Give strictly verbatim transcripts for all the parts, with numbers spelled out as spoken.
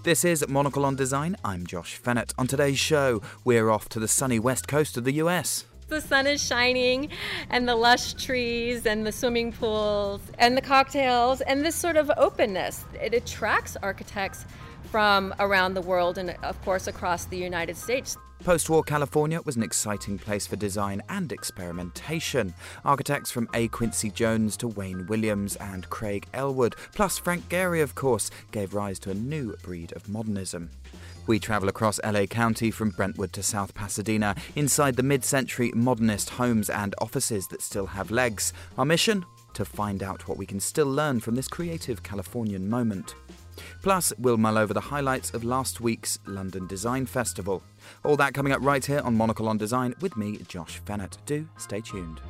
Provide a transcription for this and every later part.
This is Monocle on Design. I'm Josh Fennett. On today's show, we're off to the sunny west coast of the U S. The sun is shining, and the lush trees, and the swimming pools, and the cocktails, and this sort of openness. It attracts architects from around the world and, of course, across the United States. Post-war California was an exciting place for design and experimentation. Architects from A. Quincy Jones to Wayne Williams and Craig Elwood, plus Frank Gehry, of course, gave rise to a new breed of modernism. We travel across L A County from Brentwood to South Pasadena, inside the mid-century modernist homes and offices that still have legs. Our mission? To find out what we can still learn from this creative Californian moment. Plus, we'll mull over the highlights of last week's London Design Festival. All that coming up right here on Monocle on Design with me, Josh Fennett. Do stay tuned.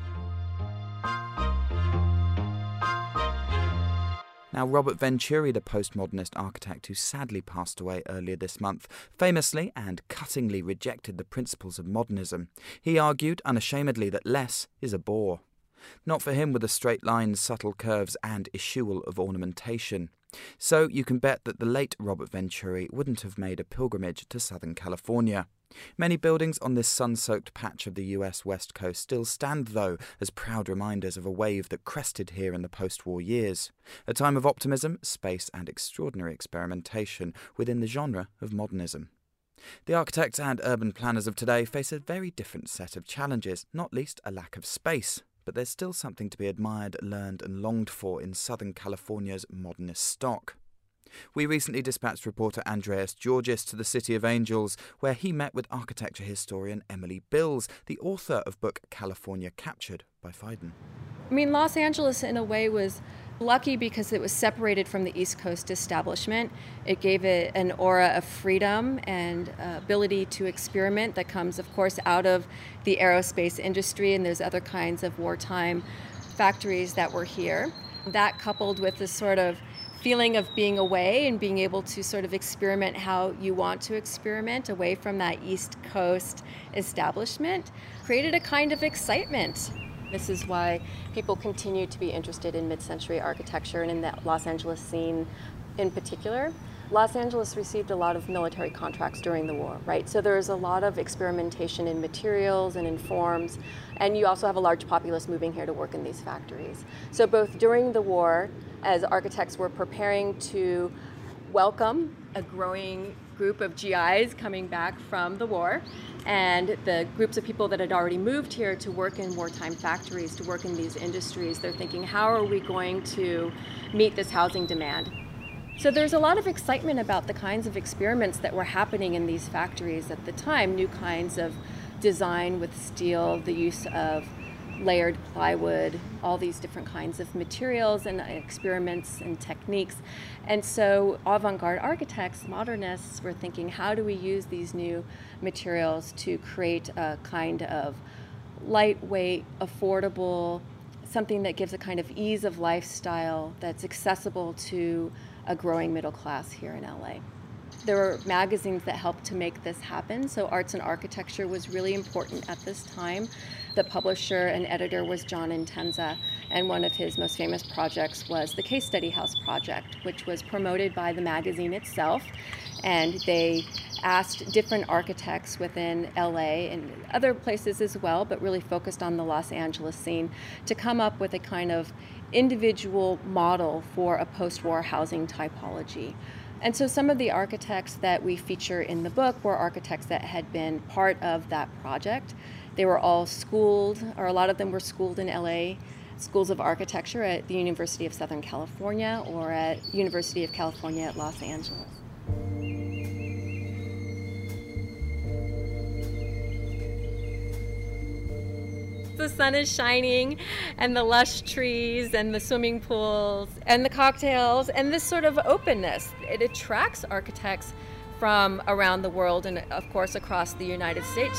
Now, Robert Venturi, the postmodernist architect who sadly passed away earlier this month, famously and cuttingly rejected the principles of modernism. He argued unashamedly that less is a bore. Not for him were the straight lines, subtle curves and eschewal of ornamentation. So you can bet that the late Robert Venturi wouldn't have made a pilgrimage to Southern California. Many buildings on this sun-soaked patch of the U S West Coast still stand, though, as proud reminders of a wave that crested here in the post-war years. A time of optimism, space and extraordinary experimentation within the genre of modernism. The architects and urban planners of today face a very different set of challenges, not least a lack of space. But there's still something to be admired, learned and longed for in Southern California's modernist stock. We recently dispatched reporter Andreas Georgis to the City of Angels, where he met with architecture historian Emily Bills, the author of book California Captured by Phaidon. I mean, Los Angeles in a way was lucky because it was separated from the East Coast establishment. It gave it an aura of freedom and uh, ability to experiment that comes, of course, out of the aerospace industry and those other kinds of wartime factories that were here. That coupled with this sort of feeling of being away and being able to sort of experiment how you want to experiment away from that East Coast establishment created a kind of excitement. This is why people continue to be interested in mid-century architecture and in the Los Angeles scene in particular. Los Angeles received a lot of military contracts during the war, right? So there's a lot of experimentation in materials and in forms, and you also have a large populace moving here to work in these factories. So both during the war, as architects were preparing to welcome a growing group of G Is coming back from the war, and the groups of people that had already moved here to work in wartime factories, to work in these industries, they're thinking, how are we going to meet this housing demand? So there's a lot of excitement about the kinds of experiments that were happening in these factories at the time, new kinds of design with steel, the use of layered plywood, all these different kinds of materials and experiments and techniques. And so avant-garde architects, modernists, were thinking, how do we use these new materials to create a kind of lightweight, affordable, something that gives a kind of ease of lifestyle that's accessible to a growing middle class here in L A. There were magazines that helped to make this happen, so Arts and Architecture was really important at this time. The publisher and editor was John Intenza, and one of his most famous projects was the Case Study House Project, which was promoted by the magazine itself, and they asked different architects within L A and other places as well, but really focused on the Los Angeles scene, to come up with a kind of individual model for a post-war housing typology. And so some of the architects that we feature in the book were architects that had been part of that project. They were all schooled, or a lot of them were schooled in L A, schools of architecture at the University of Southern California or at University of California at Los Angeles. The sun is shining, and the lush trees, and the swimming pools, and the cocktails, and this sort of openness. It attracts architects from around the world and, of course, across the United States.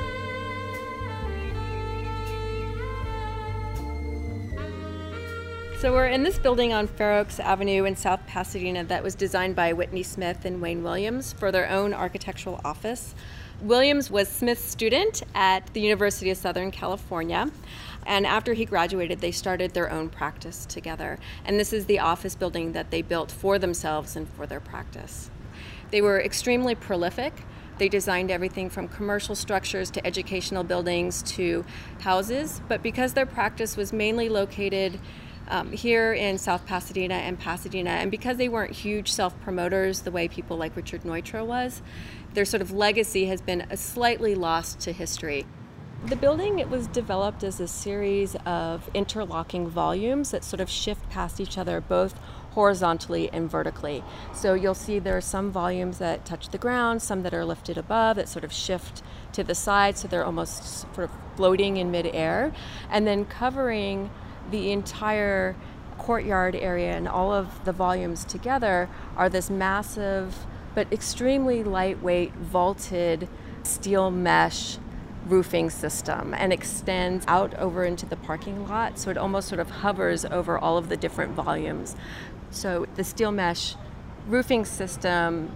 So we're in this building on Fair Oaks Avenue in South Pasadena that was designed by Whitney Smith and Wayne Williams for their own architectural office. Williams was Smith's student at the University of Southern California. And after he graduated, they started their own practice together. And this is the office building that they built for themselves and for their practice. They were extremely prolific. They designed everything from commercial structures to educational buildings to houses. But because their practice was mainly located um, here in South Pasadena and Pasadena, and because they weren't huge self-promoters the way people like Richard Neutra was, their sort of legacy has been a slightly lost to history. The building, it was developed as a series of interlocking volumes that sort of shift past each other, both horizontally and vertically. So you'll see there are some volumes that touch the ground, some that are lifted above that sort of shift to the side, so they're almost sort of floating in midair, and then covering the entire courtyard area and all of the volumes together are this massive but extremely lightweight vaulted steel mesh roofing system, and extends out over into the parking lot, so it almost sort of hovers over all of the different volumes. So the steel mesh roofing system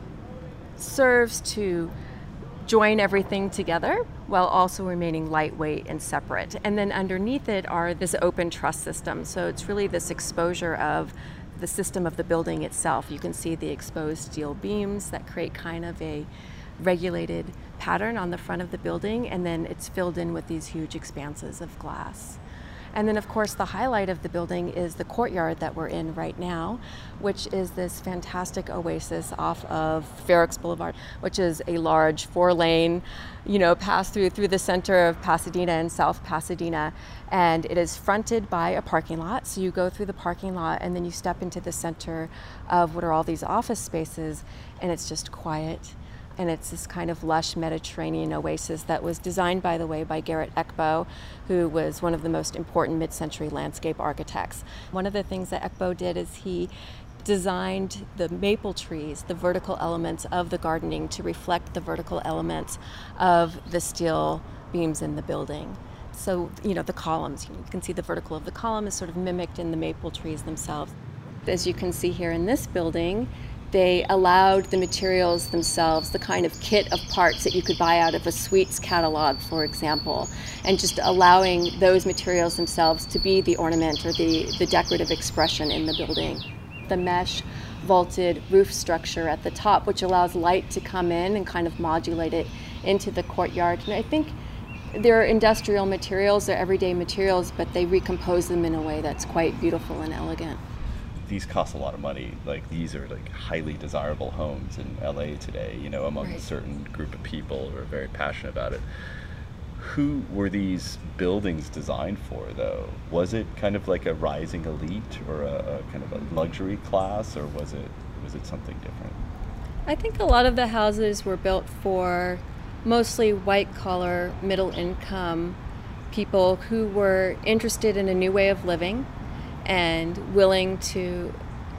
serves to join everything together while also remaining lightweight and separate. And then underneath it are this open truss system. So it's really this exposure of the system of the building itself. You can see the exposed steel beams that create kind of a regulated pattern on the front of the building, and then it's filled in with these huge expanses of glass. And then, of course, the highlight of the building is the courtyard that we're in right now, which is this fantastic oasis off of Fair Oaks Boulevard, which is a large four-lane, you know, pass-through through the center of Pasadena and South Pasadena. And it is fronted by a parking lot. So you go through the parking lot, and then you step into the center of what are all these office spaces, and it's just quiet. And it's this kind of lush Mediterranean oasis that was designed, by the way, by Garrett Eckbo, who was one of the most important mid-century landscape architects. One of the things that Eckbo did is he designed the maple trees, the vertical elements of the gardening, to reflect the vertical elements of the steel beams in the building. So, you know, the columns, you can see the vertical of the column is sort of mimicked in the maple trees themselves. As you can see here in this building, they allowed the materials themselves, the kind of kit of parts that you could buy out of a sweets catalog, for example, and just allowing those materials themselves to be the ornament or the, the decorative expression in the building. The mesh vaulted roof structure at the top, which allows light to come in and kind of modulate it into the courtyard. And I think they're industrial materials, they're everyday materials, but they recompose them in a way that's quite beautiful and elegant. These cost a lot of money. Like, these are like highly desirable homes in L A today, you know, among right. a certain group of people who are very passionate about it. Who were these buildings designed for, though? Was it kind of like a rising elite or a, a kind of a luxury class, or was it was it something different? I think a lot of the houses were built for mostly white-collar, middle-income people who were interested in a new way of living and willing to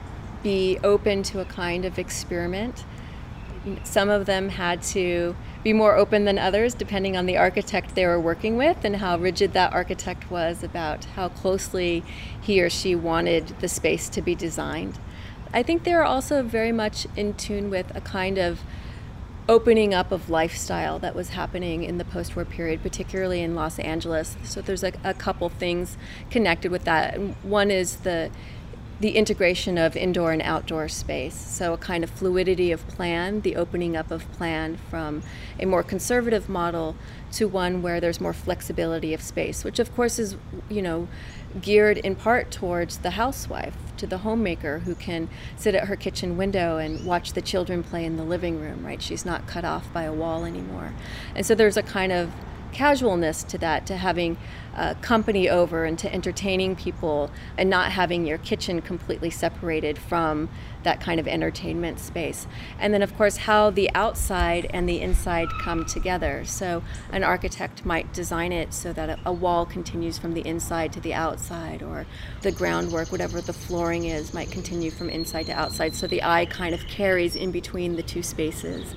be open to a kind of experiment. Some of them had to be more open than others, depending on the architect they were working with and how rigid that architect was about how closely he or she wanted the space to be designed. I think they were also very much in tune with a kind of opening up of lifestyle that was happening in the post-war period, particularly in Los Angeles. So there's a, a couple things connected with that. One is the the integration of indoor and outdoor space. So a kind of fluidity of plan, the opening up of plan from a more conservative model to one where there's more flexibility of space, which of course is, you know, geared in part towards the housewife, to the homemaker who can sit at her kitchen window and watch the children play in the living room, right? She's not cut off by a wall anymore. And so there's a kind of casualness to that, to having uh, company over and to entertaining people and not having your kitchen completely separated from that kind of entertainment space. And then of course how the outside and the inside come together. So an architect might design it so that a, a wall continues from the inside to the outside, or the groundwork, whatever the flooring is, might continue from inside to outside, so the eye kind of carries in between the two spaces.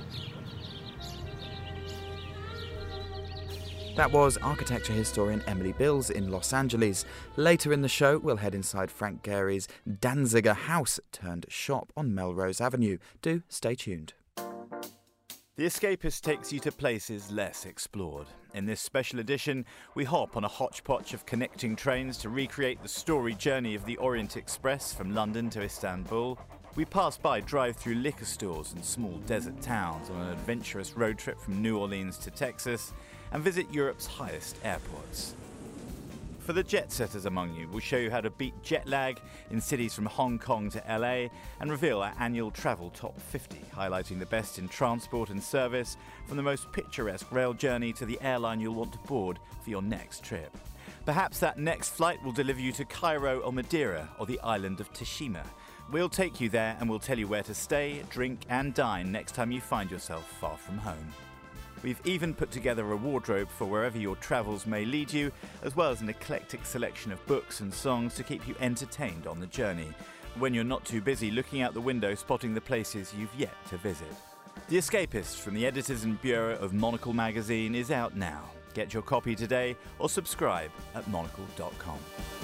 That was architecture historian Emily Bills in Los Angeles. Later in the show, we'll head inside Frank Gehry's Danziger house turned shop on Melrose Avenue. Do stay tuned. The Escapist takes you to places less explored. In this special edition, we hop on a hodgepodge of connecting trains to recreate the storied journey of the Orient Express from London to Istanbul. We pass by drive-through liquor stores and small desert towns on an adventurous road trip from New Orleans to Texas, and visit Europe's highest airports. For the jet-setters among you, we'll show you how to beat jet lag in cities from Hong Kong to L A and reveal our annual travel top fifty, highlighting the best in transport and service, from the most picturesque rail journey to the airline you'll want to board for your next trip. Perhaps that next flight will deliver you to Cairo or Madeira or the island of Tashima. We'll take you there and we'll tell you where to stay, drink and dine next time you find yourself far from home. We've even put together a wardrobe for wherever your travels may lead you, as well as an eclectic selection of books and songs to keep you entertained on the journey, when you're not too busy looking out the window spotting the places you've yet to visit. The Escapist from the editors and bureau of Monocle magazine is out now. Get your copy today or subscribe at monocle dot com.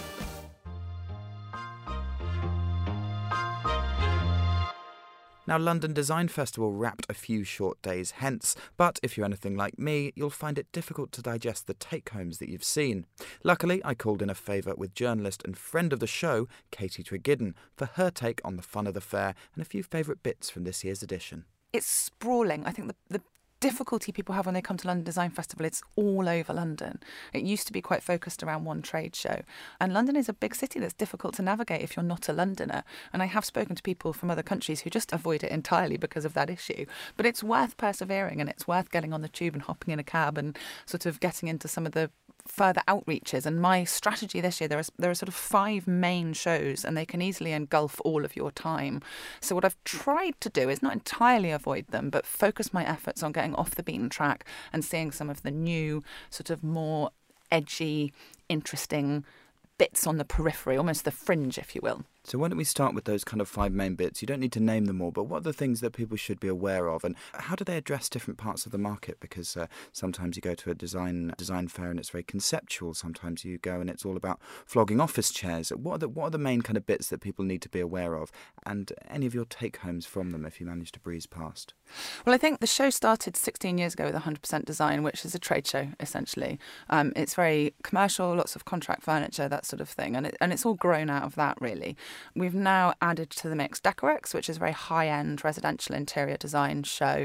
Now, London Design Festival wrapped a few short days hence, but if you're anything like me, you'll find it difficult to digest the take-homes that you've seen. Luckily, I called in a favour with journalist and friend of the show, Katie Tregiddon, for her take on the fun of the fair and a few favourite bits from this year's edition. It's sprawling. I think the, the difficulty people have when they come to London Design Festival, it's all over London. It used to be quite focused around one trade show. And London is a big city that's difficult to navigate if you're not a Londoner. And I have spoken to people from other countries who just avoid it entirely because of that issue. But it's worth persevering, and it's worth getting on the tube and hopping in a cab and sort of getting into some of the further outreaches. And my strategy this year, there is there are sort of five main shows, and they can easily engulf all of your time. So what I've tried to do is not entirely avoid them, but focus my efforts on getting off the beaten track and seeing some of the new, sort of more edgy, interesting bits on the periphery, almost the fringe, if you will. So why don't we start with those kind of five main bits? You don't need to name them all, but what are the things that people should be aware of, and how do they address different parts of the market? Because uh, sometimes you go to a design design fair and it's very conceptual. Sometimes you go and it's all about flogging office chairs. What are the what are the main kind of bits that people need to be aware of, and any of your take-homes from them if you manage to breeze past? Well, I think the show started sixteen years ago with one hundred percent Design, which is a trade show, essentially. Um, it's very commercial, lots of contract furniture, that sort of thing, and it, and it's all grown out of that, really. We've now added to the mix Decorex, which is a very high-end residential interior design show,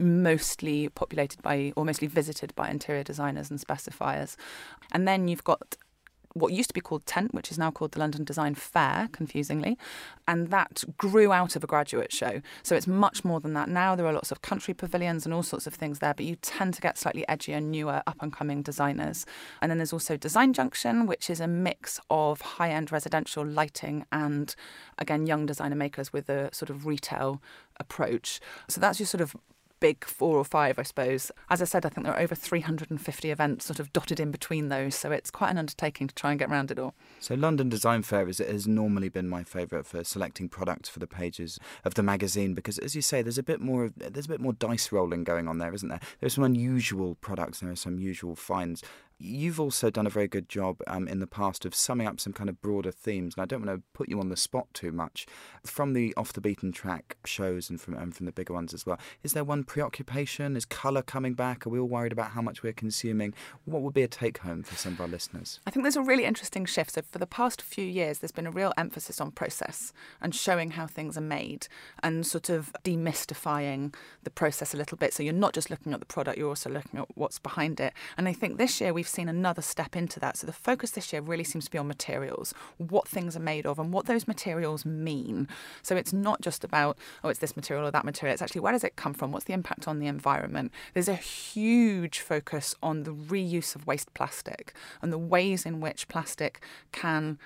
mostly populated by, or mostly visited by interior designers and specifiers. And then you've got what used to be called Tent, which is now called the London Design Fair, confusingly, and that grew out of a graduate show. So it's much more than that. Now there are lots of country pavilions and all sorts of things there, but you tend to get slightly edgier, newer, up-and-coming designers. And then there's also Design Junction, which is a mix of high-end residential lighting and, again, young designer makers with a sort of retail approach. So that's your sort of big four or five, I suppose. As I said, I think there are over three hundred fifty events sort of dotted in between those, so it's quite an undertaking to try and get around it all. So London Design Fair is, has normally been my favourite for selecting products for the pages of the magazine, because, as you say, there's a bit more of, there's a bit more dice rolling going on there, isn't there? There's some unusual products, there are some usual finds. You've also done a very good job um, in the past of summing up some kind of broader themes, and I don't want to put you on the spot too much. From the off-the-beaten-track shows and from, and from the bigger ones as well, is there one preoccupation? Is colour coming back? Are we all worried about how much we're consuming? What would be a take-home for some of our listeners? I think there's a really interesting shift. So for the past few years, there's been a real emphasis on process and showing how things are made and sort of demystifying the process a little bit. So you're not just looking at the product, you're also looking at what's behind it. And I think this year we've seen another step into that. So the focus this year really seems to be on materials, what things are made of and what those materials mean. So it's not just about, oh, it's this material or that material. It's actually, where does it come from? What's the impact on the environment? There's a huge focus on the reuse of waste plastic and the ways in which plastic can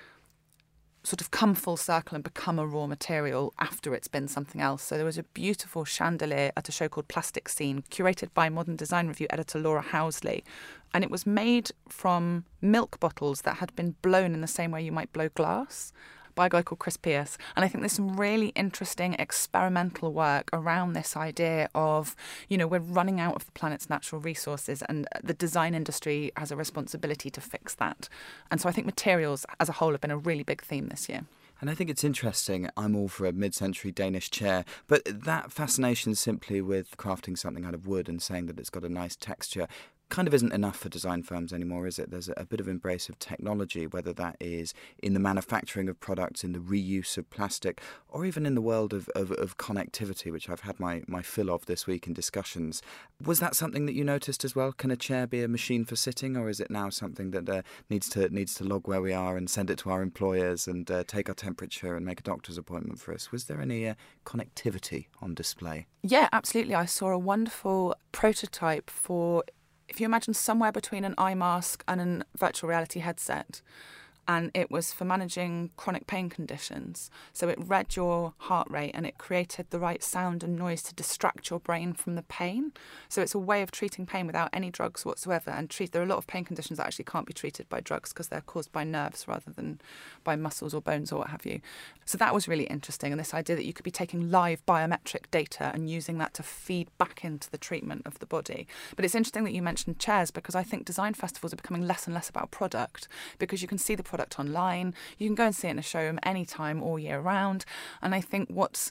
sort of come full circle and become a raw material after it's been something else. So there was a beautiful chandelier at a show called Plastic Scene, curated by Modern Design Review editor Laura Housley. And it was made from milk bottles that had been blown in the same way you might blow glass, by a guy called Chris Pierce. And I think there's some really interesting experimental work around this idea of, you know, we're running out of the planet's natural resources and the design industry has a responsibility to fix that. And so I think materials as a whole have been a really big theme this year. And I think it's interesting. I'm all for a mid-century Danish chair, but that fascination simply with crafting something out of wood and saying that it's got a nice texture kind of isn't enough for design firms anymore, is it? There's a bit of embrace of technology, whether that is in the manufacturing of products, in the reuse of plastic, or even in the world of, of, of connectivity, which I've had my, my fill of this week in discussions. Was that something that you noticed as well? Can a chair be a machine for sitting, or is it now something that uh, needs to needs to log where we are and send it to our employers and uh, take our temperature and make a doctor's appointment for us? Was there any uh, connectivity on display? Yeah, absolutely. I saw a wonderful prototype for, if you imagine somewhere between an eye mask and a virtual reality headset, and it was for managing chronic pain conditions. So it read your heart rate and it created the right sound and noise to distract your brain from the pain. So it's a way of treating pain without any drugs whatsoever. And treat, there are a lot of pain conditions that actually can't be treated by drugs because they're caused by nerves rather than by muscles or bones or what have you. So that was really interesting. And this idea that you could be taking live biometric data and using that to feed back into the treatment of the body. But it's interesting that you mentioned chairs, because I think design festivals are becoming less and less about product, because you can see the product online. You can go and see it in a showroom anytime, all year round. And I think what's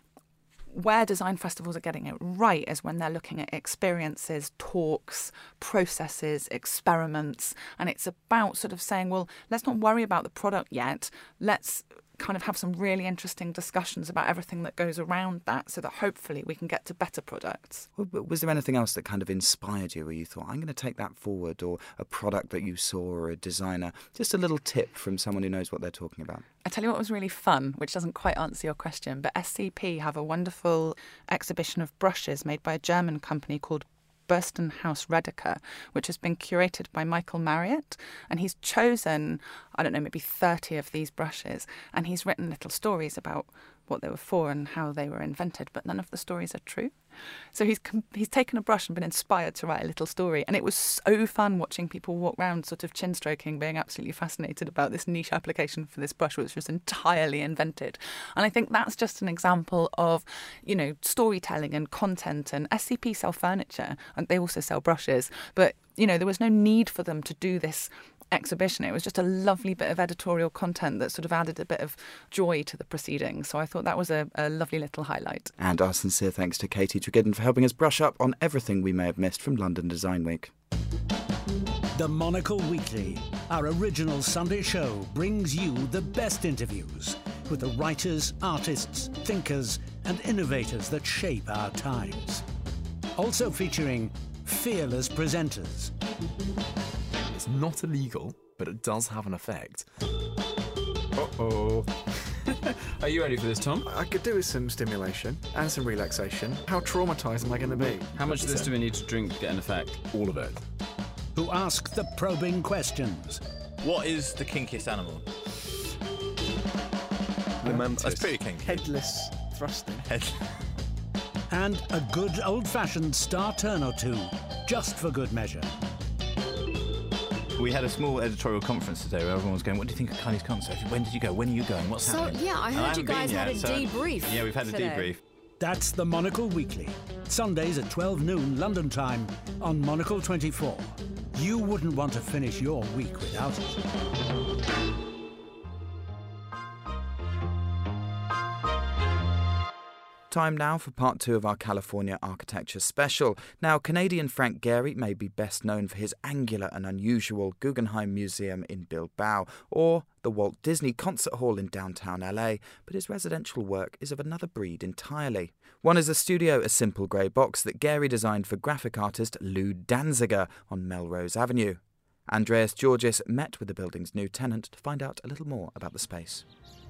where design festivals are getting it right is when they're looking at experiences, talks, processes, experiments. And it's about sort of saying, well, let's not worry about the product yet. Let's kind of have some really interesting discussions about everything that goes around that, so that hopefully we can get to better products. Well, was there anything else that kind of inspired you, where you thought, I'm going to take that forward, or a product that you saw, or a designer? Just a little tip from someone who knows what they're talking about. I tell you what was really fun, which doesn't quite answer your question, but S C P have a wonderful exhibition of brushes made by a German company called Bürstenhaus Redeker, which has been curated by Michael Marriott, and he's chosen, I don't know, maybe thirty of these brushes, and he's written little stories about what they were for and how they were invented, but none of the stories are true. So he's he's taken a brush and been inspired to write a little story, and it was so fun watching people walk around sort of chin stroking, being absolutely fascinated about this niche application for this brush, which was entirely invented. And I think that's just an example of, you know, storytelling and content. And S C P sell furniture, and they also sell brushes, but you know, there was no need for them to do this exhibition. It was just a lovely bit of editorial content that sort of added a bit of joy to the proceedings. So I thought that was a, a lovely little highlight. And our sincere thanks to Katie Tregiddon for helping us brush up on everything we may have missed from London Design Week. The Monocle Weekly, our original Sunday show, brings you the best interviews with the writers, artists, thinkers and innovators that shape our times. Also featuring fearless presenters. It's not illegal, but it does have an effect. Uh-oh. Are you ready for this, Tom? I could do with some stimulation and some relaxation. How traumatised am I going to be? How much of this do we need to drink to get an effect? All of it. Who ask the probing questions. What is the kinkiest animal? The mantis. That's pretty kinky. Headless thrusting. Head. And a good old-fashioned star turn or two, just for good measure. We had a small editorial conference today where everyone was going, what do you think of Kylie's concert? When did you go? When are you going? What's so, happening? yeah, I And heard you haven't guys been had yet, a so- debrief. Yeah, we've had a today. debrief. That's the Monocle Weekly. Sundays at twelve noon London time on Monocle twenty-four. You wouldn't want to finish your week without it. Time now for part two of our California architecture special. Now, Canadian Frank Gehry may be best known for his angular and unusual Guggenheim Museum in Bilbao, or the Walt Disney Concert Hall in downtown L A, but his residential work is of another breed entirely. One is a studio, a simple grey box that Gehry designed for graphic artist Lou Danziger on Melrose Avenue. Andreas Georgis met with the building's new tenant to find out a little more about the space.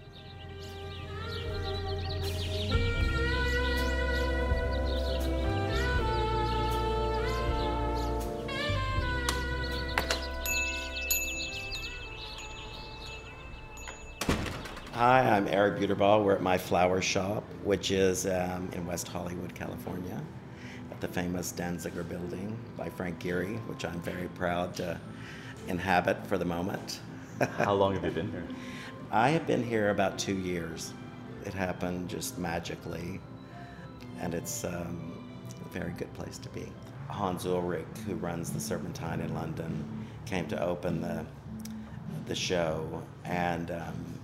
Hi, I'm Eric Buterball. We're at My Flower Shop, which is um, in West Hollywood, California, at the famous Danziger building by Frank Gehry, which I'm very proud to inhabit for the moment. How long have you been here? I have been here about two years. It happened just magically, and it's um, a very good place to be. Hans Ulrich, who runs the Serpentine in London, came to open the, the show, and um,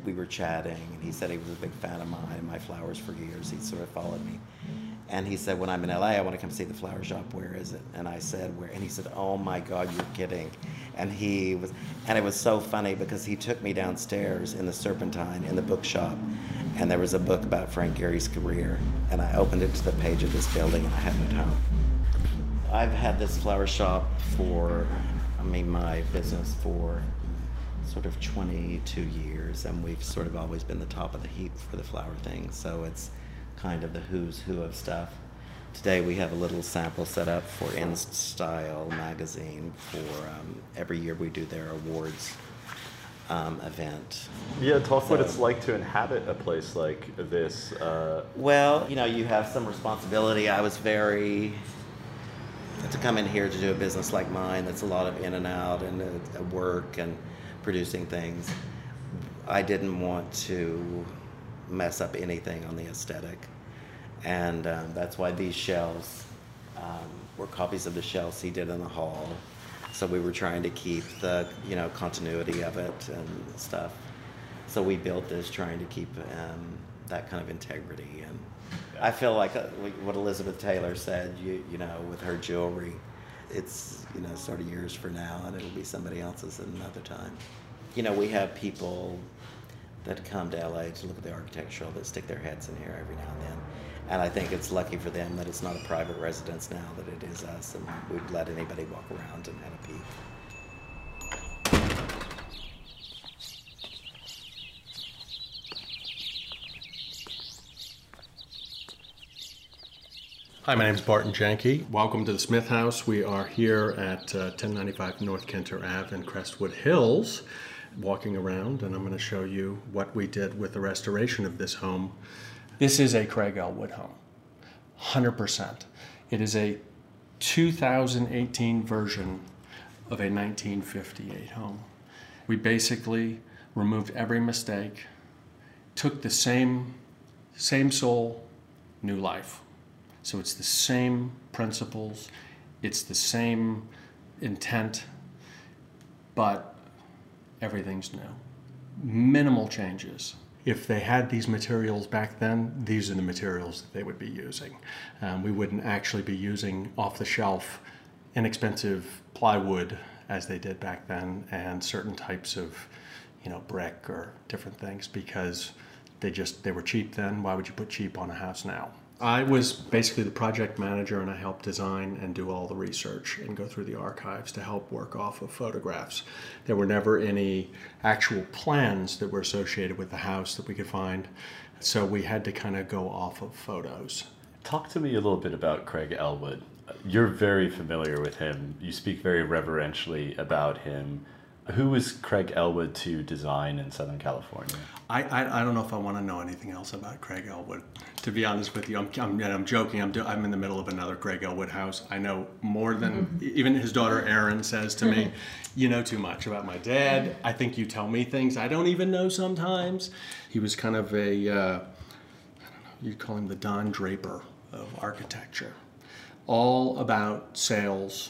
we were chatting, and he said he was a big fan of mine and my flowers for years. He sort of followed me. And he said, when I'm in L A, I want to come see the flower shop. Where is it? And I said, where? And he said, oh my God, you're kidding. And he was, and it was so funny because he took me downstairs in the Serpentine in the bookshop, and there was a book about Frank Gehry's career. And I opened it to the page of this building, and I had no time. I've had this flower shop for, I mean, my business for sort of twenty-two years, and we've sort of always been the top of the heap for the flower things. So it's kind of the who's who of stuff. Today we have a little sample set up for In Style magazine for um, every year we do their awards um, event. Yeah, talk so, what it's like to inhabit a place like this. Uh... Well, you know, you have some responsibility. I was very, to come in here to do a business like mine, that's a lot of in and out and uh, work and producing things. I didn't want to mess up anything on the aesthetic, and um, that's why these shelves um, were copies of the shelves he did in the hall. So we were trying to keep the, you know, continuity of it and stuff. So we built this trying to keep um, that kind of integrity. And I feel like uh, what Elizabeth Taylor said, you you know, with her jewelry, it's, you know, sort of yours for now, and it'll be somebody else's at another time. You know, we have people that come to L A to look at the architectural that stick their heads in here every now and then. And I think it's lucky for them that it's not a private residence now, that it is us, and we'd let anybody walk around and have a peek. Hi, my name is Barton Janke. Welcome to the Smith House. We are here at uh, ten ninety-five North Kenter Avenue in Crestwood Hills, walking around, and I'm going to show you what we did with the restoration of this home. This is a Craig Elwood home, one hundred percent. It is a two thousand eighteen version of a nineteen fifty-eight home. We basically removed every mistake, took the same, same soul, new life. So it's the same principles, it's the same intent, but everything's new. Minimal changes. If they had these materials back then, these are the materials that they would be using. Um, we wouldn't actually be using off-the-shelf, inexpensive plywood as they did back then, and certain types of, you know, brick or different things, because they just, they were cheap then. Why would you put cheap on a house now? I was basically the project manager, and I helped design and do all the research and go through the archives to help work off of photographs. There were never any actual plans that were associated with the house that we could find, so we had to kind of go off of photos. Talk to me a little bit about Craig Elwood. You're very familiar with him. You speak very reverentially about him. Who was Craig Elwood to design in Southern California? I, I, I don't know if I want to know anything else about Craig Elwood. To be honest with you, I'm, I'm, I'm joking. I'm, do, I'm in the middle of another Craig Elwood house. I know more than, mm-hmm. even his daughter Erin says to me, you know too much about my dad. I think you tell me things I don't even know sometimes. He was kind of a, uh, I don't know, you'd call him the Don Draper of architecture. All about sales,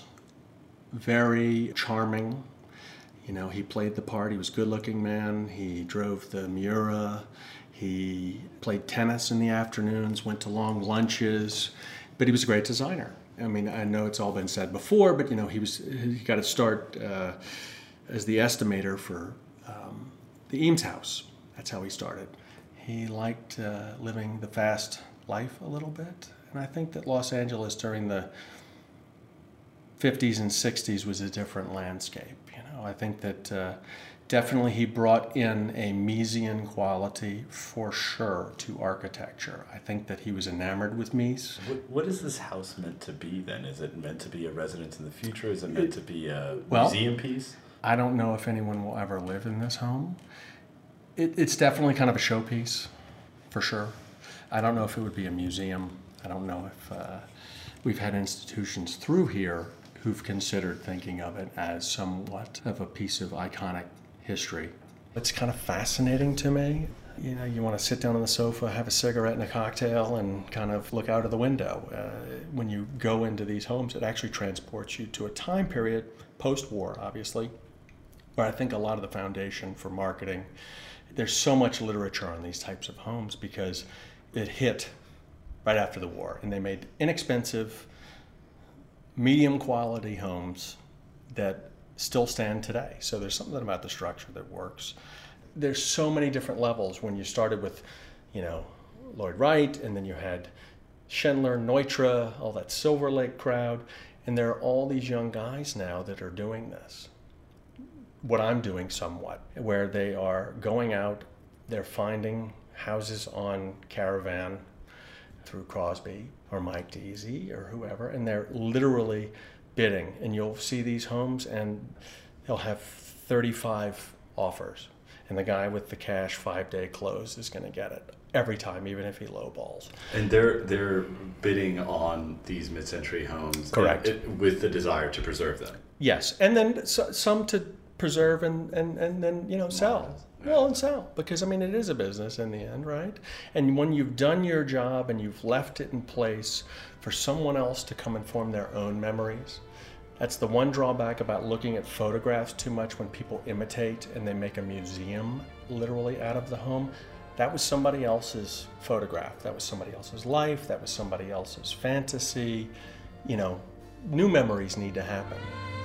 very charming. You know, he played the part. He was a good-looking man. He drove the Miura. He played tennis in the afternoons, went to long lunches, but he was a great designer. I mean, I know it's all been said before, but, you know, he was he got to start uh, as the estimator for um, the Eames House. That's how he started. He liked uh, living the fast life a little bit, and I think that Los Angeles during the fifties and sixties was a different landscape. You know, I think that uh, definitely he brought in a Miesian quality for sure to architecture. I think that he was enamored with Mies. What, what is this house meant to be then? Is it meant to be a residence in the future? Is it meant to be a well, museum piece? I don't know if anyone will ever live in this home. It, it's definitely kind of a showpiece, for sure. I don't know if it would be a museum. I don't know if uh, we've had institutions through here who've considered thinking of it as somewhat of a piece of iconic history. It's kind of fascinating to me. You know, you want to sit down on the sofa, have a cigarette and a cocktail, and kind of look out of the window. Uh, when you go into these homes, it actually transports you to a time period, post-war, obviously, where I think a lot of the foundation for marketing there's so much literature on these types of homes because it hit right after the war, and they made inexpensive, medium quality homes that still stand today. So there's something about the structure that works. There's so many different levels. When you started with, you know, Lloyd Wright, and then you had Schindler, Neutra, all that Silver Lake crowd, and there are all these young guys now that are doing this. What I'm doing somewhat, where they are going out, they're finding houses on Caravan through Crosby or Mike Deasy or whoever, and they're literally bidding. And you'll see these homes and they'll have thirty-five offers. And the guy with the cash five-day close is going to get it every time, even if he lowballs. And they're they're bidding on these mid-century homes. Correct. It, with the desire to preserve them. Yes, and then so, some to preserve and, and, and then, you know, sell. Well, and sell, because I mean it is a business in the end, right? And when you've done your job and you've left it in place for someone else to come and form their own memories, that's the one drawback about looking at photographs too much when people imitate and they make a museum literally out of the home. That was somebody else's photograph. That was somebody else's life. That was somebody else's fantasy. You know, new memories need to happen.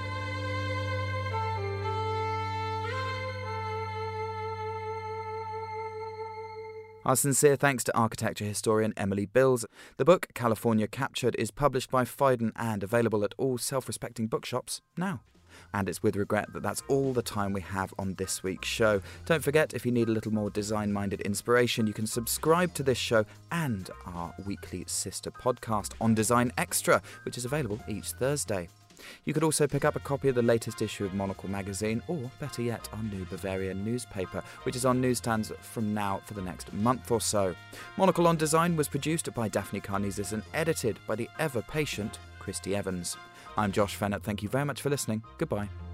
Our sincere thanks to architecture historian Emily Bills. The book, California Captured, is published by Phaidon and available at all self-respecting bookshops now. And it's with regret that that's all the time we have on this week's show. Don't forget, if you need a little more design-minded inspiration, you can subscribe to this show and our weekly sister podcast, On Design Extra, which is available each Thursday. You could also pick up a copy of the latest issue of Monocle magazine, or better yet, our new Bavarian newspaper, which is on newsstands from now for the next month or so. Monocle on Design was produced by Daphne Carnesis and edited by the ever-patient Christy Evans. I'm Josh Fennett. Thank you very much for listening. Goodbye.